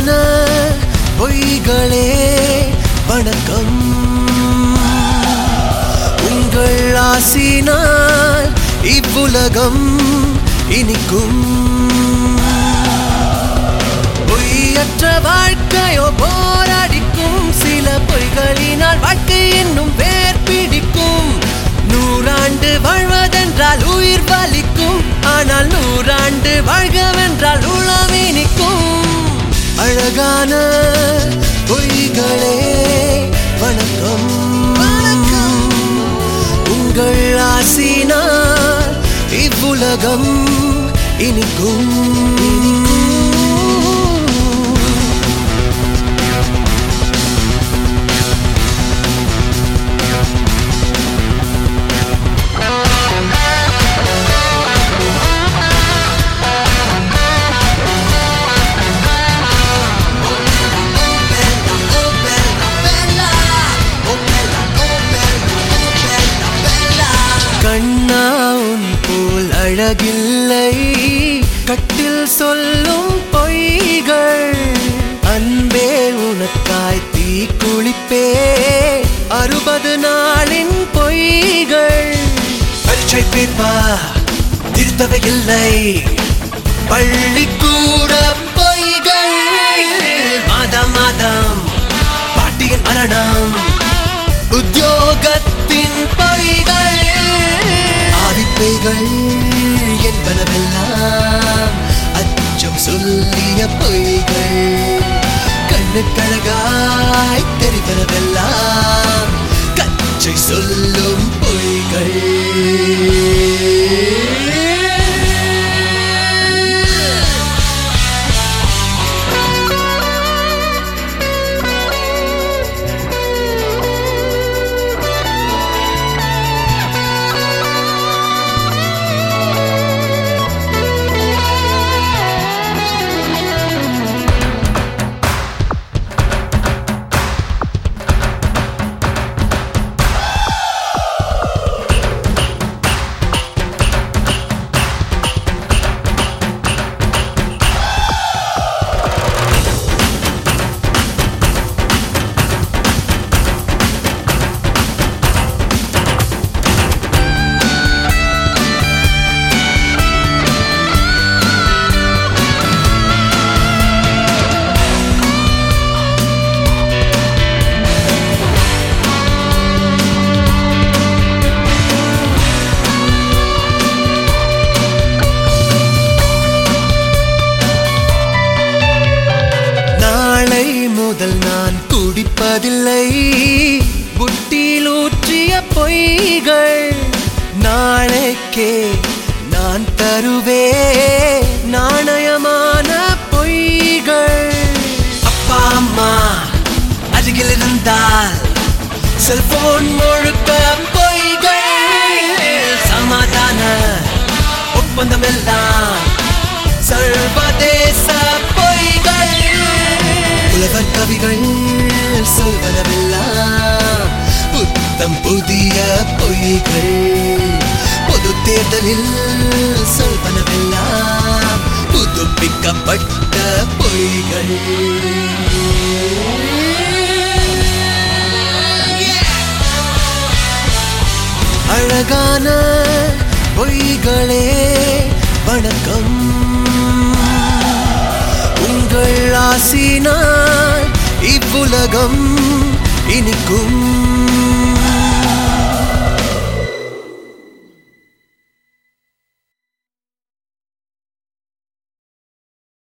அழகான பொய்களே வணக்கம். உங்கள் ஆசினால் இவ்வுலகம் இனிக்கும். பொய்யற்ற வாழ்க்கையோ போராடிக்கும். சில பொய்களினால் வாழ்க்கை இன்னும் வேர் பிடிக்கும். 100 ஆண்டு வாழ்வதென்றால் உயிர் வலிக்கும். ஆனால் 100 ஆண்டு வாழ்கவென்றால் உளமே நிற்கும். அழகான பொய்களே வணக்கம். உங்கள் ஆசினால் இவ்வுலகம் இனிக்கும். கண்ணா உன் போல் அழகில்லை கட்டில் சொல்லும் பொய்கள். அன்பே உனக்காய் தீ குளிப்பே 60 நாளின் பொய்கள். பரீட்சை பேப்பா திருத்தவை இல்லை. பள்ளிக்கூட பொய்கள். மாதம் மாதம் பாட்டியின் மரணம். உத்தியோகத்தின் பொய்கள். ஆவிப்பைகள் என்பனவெல்லாம் அச்சம் சொல்லிய பொய்கள். கண்ணுக்கழகாய் தெரிவனவெல்லாம் கச்சை சொல்லும் பொய்கள். முதல் நான் குடிப்பதில்லை. புட்டியில் ஊற்றிய பொய்கள். நாளைக்கே நான் தருவே நாணயமான பொய்கள். அப்பா அம்மா அருகில் இருந்தால் செல்போன் முழுக்க பொய்கள். சமாதான ஒப்பந்தம் எல்லாம் சர்வதேச பொய்கள். புலவர் கவிகள் சொல்வனவெல்லாம் புத்தம் புதிய பொய்கள். பொது தேர்தலில் சொல்வனவெல்லாம் புதுப்பிக்கப்பட்ட பொய்கள். அழகான பொய்களே வணக்கம். உங்கள் ஆசினால் இவ்வுலகம் இனிக்கும்.